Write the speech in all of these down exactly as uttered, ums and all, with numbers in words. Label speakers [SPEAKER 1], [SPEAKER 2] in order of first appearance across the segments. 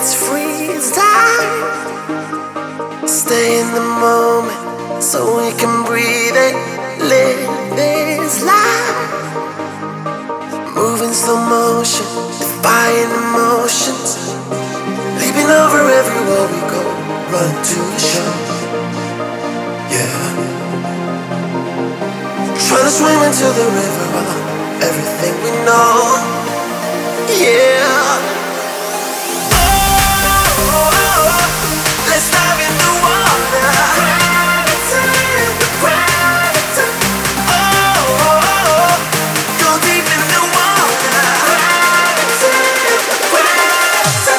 [SPEAKER 1] Let's freeze time. Stay in the moment so we can breathe it. Live this life. Move in slow motion, defying emotions. Leaping over everywhere we go, run to the show. Yeah. Trying to swim into the river of everything we know. Yeah. Let's dive in the water. Gravity, gravity. Oh, go deep in the water. Gravity, gravity.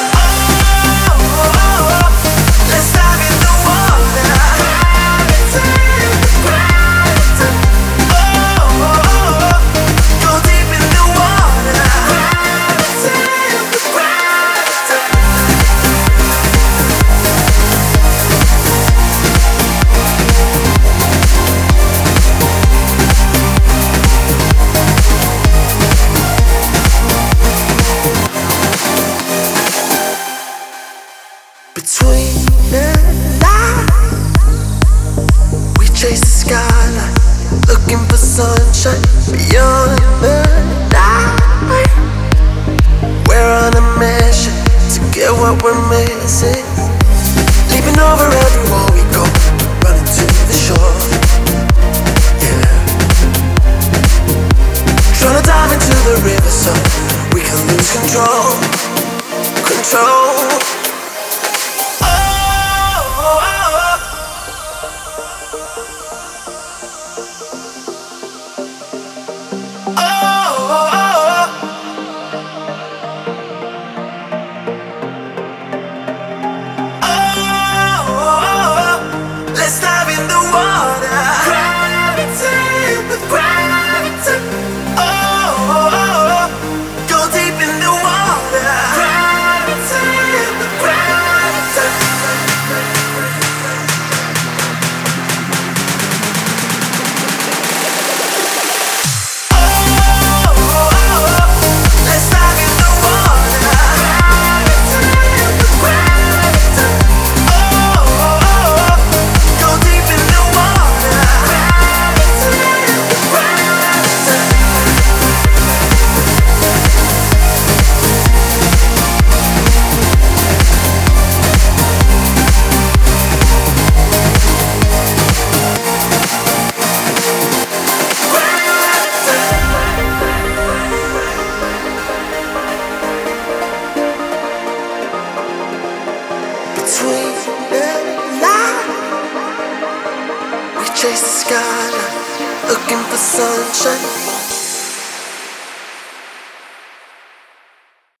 [SPEAKER 1] Oh, let's dive in the water. Gravity, gravity. Oh, go deep in the water. Gravity, gravity. Between the lines, we chase the skyline, looking for sunshine beyond the night. We're on a mission to get what we're missing. Leaping over every wall we go, running to the shore. Yeah. Trying to dive into the river so we can lose control. Control. Let's dive in the water. Gravity, with gravity. Oh, go deep in the water. Gravity, with gravity. Oh, let's dive in the water. Gravity, with gravity. Oh, go deep in the water. Gravity, gravity. Between the lines, we chase the skyline, looking for sunshine